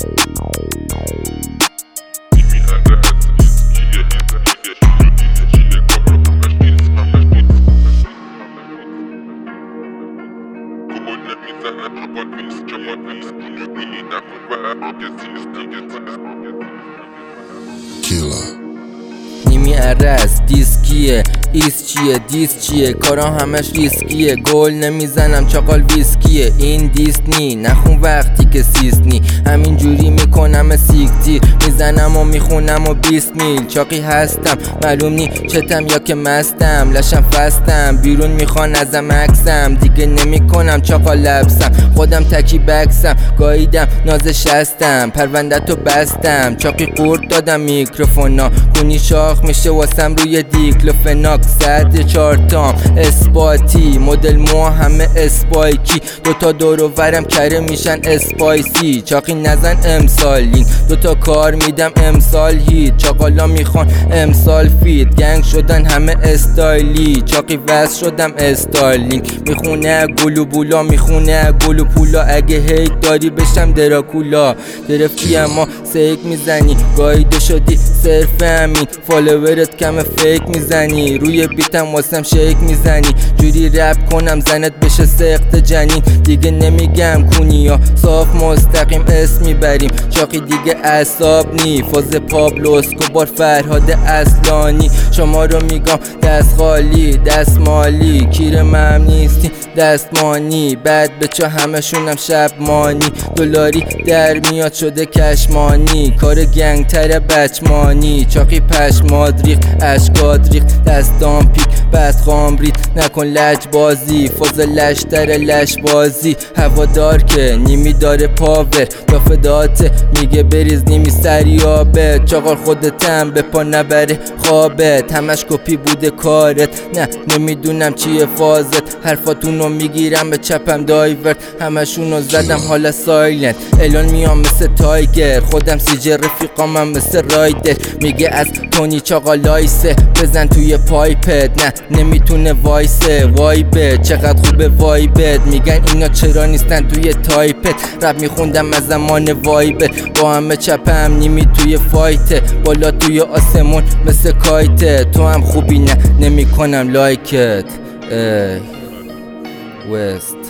نیمی عرض دیسکیه، ایس چیه، دیس چیه، کارام همش ریسکیه. گل نمیزنم چاقال ویسکیه، این دیس نی، نخون وقتی که سیس نی. همین جوری میکنم سیکتیر، میزنم و میخونم و 20 میل. چاقی هستم معلوم نی چتم یا که مستم، لشم فستم بیرون میخوان ازم عکسم. دیگه نمیکنم چاقال لبسم، خودم تکی بکسم. گاییدم نازش هستم، پرونده‌تو بستم. چاقی قورت دادم میکروفونا، گونی شاخ میشه واسم روی دیکلوفناک. 104 تام اسپاتی، مدل مو همه اسپایکی. دوتا دور و ورم کره میشن اسپایسی. چاقی نزن امسالین، دوتا کار میدم امسال هیت. چاقالا میخوان امسال فیت، گنگ شدن همه استایلی. چاقی وز شدم استایلینگ، میخونه گلو بولا، میخونه گلو پولا. اگه هیت داری بشم دراکولا. گرفتی اما سیک میزنی، گاییده شدی صرف همین. فالوورت کم فیک میزنی، روی بیتم واسم شیک میزنی. جوری رپ کنم زنت بشه سخت جنین. دیگه نمیگم کونیا، صاف مستقیم اسم میبریم. چاقی دیگه اعصاب نی، فاز پابلو اسکوبار فرهاد اصلانی. شما رو میگم دست خالی دست مالی، کیر مم نیستی دستمانی. بعد بچه همشونم شب مانی، دلاری در میاد شده کشمانی. کار گنگ تره بچمانی، چاقی پشماد ریخ اشکاد ریخ. دستام پیک بدخام رید، نکن لج بازی. فاز لشتر لش بازی، هوادار که نیمی داره پاور. دافداته میگه بریز نیمی سریابه. چاقال خودتم به پا نبره خوابت، همش کپی بوده کارت. نه نمیدونم چیه فازت، حرفاتونو میگیرم به چپم دایورت. همشونو زدم حالا سایلنت، الان میام مثل تایگر. خودم سیجه رفیقامم مثل رایدر. میگه از تونی چاقال لایسه، بزن توی پایپت. نه نمیتونه وایسه، وایبه چقدر خوبه وایبت. میگن اینا چرا نیستن توی تایپت، رب میخوندم از زمان وایبت. با همه چپم نیمی توی فایته، بالا توی آسمون مثل کایته. تو هم خوبی نه نمیکنم لایکت. وست